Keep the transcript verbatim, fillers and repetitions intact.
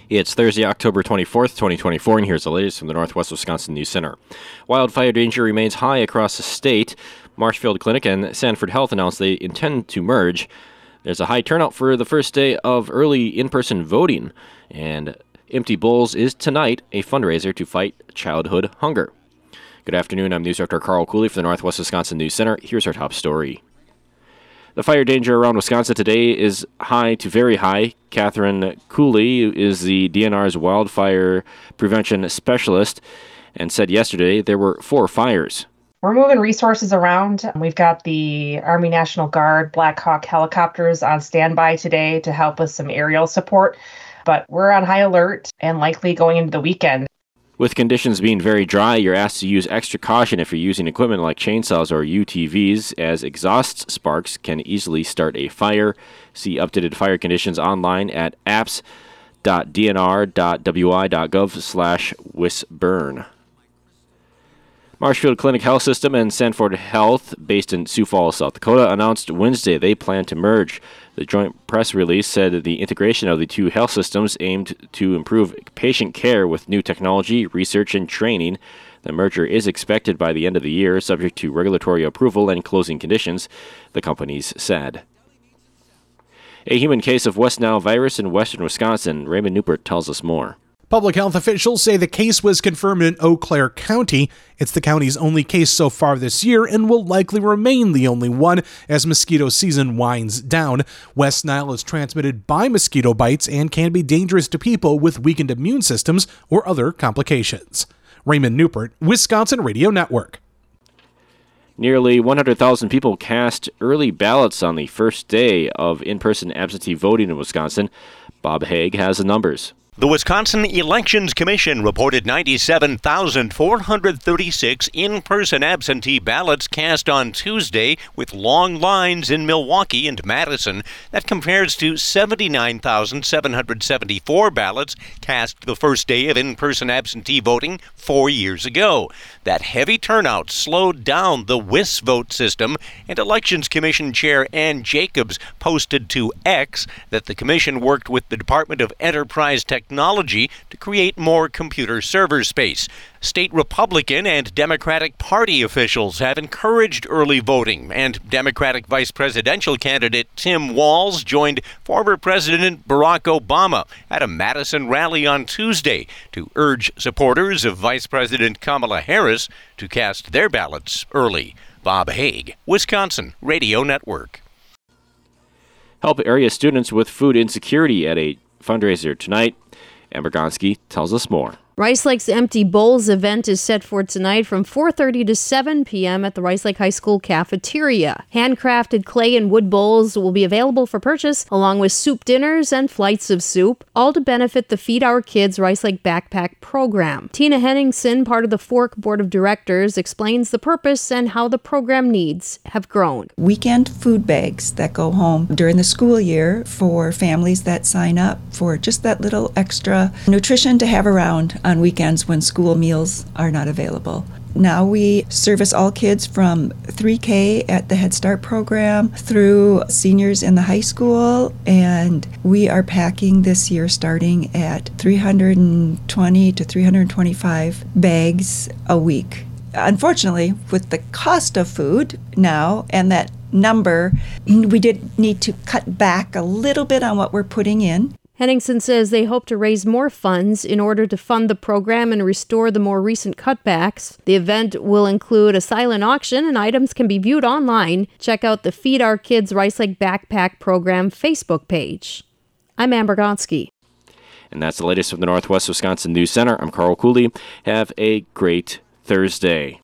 It's Thursday, October twenty-fourth, twenty twenty-four, and here's the latest from the Northwest Wisconsin News Center. Wildfire danger remains high across the state. Marshfield Clinic and Sanford Health announced they intend to merge. There's a high turnout for the first day of early in-person voting, and Empty Bowls is tonight a fundraiser to fight childhood hunger. Good afternoon, I'm News Director Carl Cooley for the Northwest Wisconsin News Center. Here's our top story. The fire danger around Wisconsin today is high to very high. Catherine Cooley is the D N R's wildfire prevention specialist and said yesterday there were four fires. We're moving resources around. We've got the Army National Guard Black Hawk helicopters on standby today to help with some aerial support, but we're on high alert and likely going into the weekend. With conditions being very dry, you're asked to use extra caution if you're using equipment like chainsaws or U T Vs, as exhaust sparks can easily start a fire. See updated fire conditions online at apps dot d n r dot w i dot gov slash wisburn. Marshfield Clinic Health System and Sanford Health, based in Sioux Falls, South Dakota, announced Wednesday they plan to merge. The joint press release said that the integration of the two health systems aimed to improve patient care with new technology, research, and training. The merger is expected by the end of the year, subject to regulatory approval and closing conditions, the companies said. A human case of West Nile virus in western Wisconsin. Raymond Newport tells us more. Public health officials say the case was confirmed in Eau Claire County. It's the county's only case so far this year and will likely remain the only one as mosquito season winds down. West Nile is transmitted by mosquito bites and can be dangerous to people with weakened immune systems or other complications. Raymond Newport, Wisconsin Radio Network. Nearly one hundred thousand people cast early ballots on the first day of in-person absentee voting in Wisconsin. Bob Haig has the numbers. The Wisconsin Elections Commission reported ninety-seven thousand four hundred thirty-six in-person absentee ballots cast on Tuesday, with long lines in Milwaukee and Madison. That compares to seventy-nine thousand seven hundred seventy-four ballots cast the first day of in-person absentee voting four years ago. That heavy turnout slowed down the W I S vote system, and Elections Commission Chair Ann Jacobs posted to X that the commission worked with the Department of Enterprise Technology Technology to create more computer server space. State Republican and Democratic Party officials have encouraged early voting, and Democratic vice presidential candidate Tim Walz joined former President Barack Obama at a Madison rally on Tuesday to urge supporters of Vice President Kamala Harris to cast their ballots early. Bob Haig, Wisconsin Radio Network. Help area students with food insecurity at a fundraiser tonight. Amber Gonski tells us more. Rice Lake's Empty Bowls event is set for tonight from four thirty to seven p.m. at the Rice Lake High School cafeteria. Handcrafted clay and wood bowls will be available for purchase, along with soup dinners and flights of soup, all to benefit the Feed Our Kids Rice Lake Backpack program. Tina Henningsen, part of the Fork Board of Directors, explains the purpose and how the program needs have grown. Weekend food bags that go home during the school year for families that sign up for just that little extra nutrition to have around on weekends when school meals are not available. Now we service all kids from three K at the Head Start program through seniors in the high school, and we are packing this year starting at three hundred twenty to three hundred twenty-five bags a week. Unfortunately, with the cost of food now and that number, we did need to cut back a little bit on what we're putting in. Henningsen says they hope to raise more funds in order to fund the program and restore the more recent cutbacks. The event will include a silent auction, and items can be viewed online. Check out the Feed Our Kids Rice Lake Backpack Program Facebook page. I'm Amber Gonski. And that's the latest from the Northwest Wisconsin News Center. I'm Carl Cooley. Have a great Thursday.